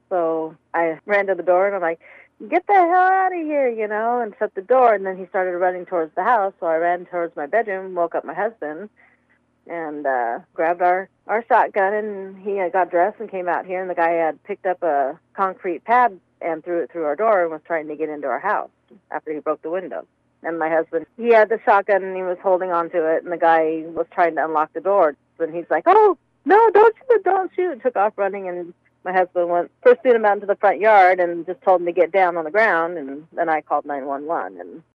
So I ran to the door, and I'm like, get the hell out of here, and shut the door. And then he started running towards the house, so I ran towards my bedroom, woke up my husband, and grabbed our shotgun, and he got dressed and came out here, and the guy had picked up a concrete pad and threw it through our door and was trying to get into our house after he broke the window. And my husband, he had the shotgun, and he was holding on to it, and the guy was trying to unlock the door. And he's like, oh, no, don't shoot, don't shoot. Took off running, and my husband pursued him out into the front yard and just told him to get down on the ground, and then I called 911. And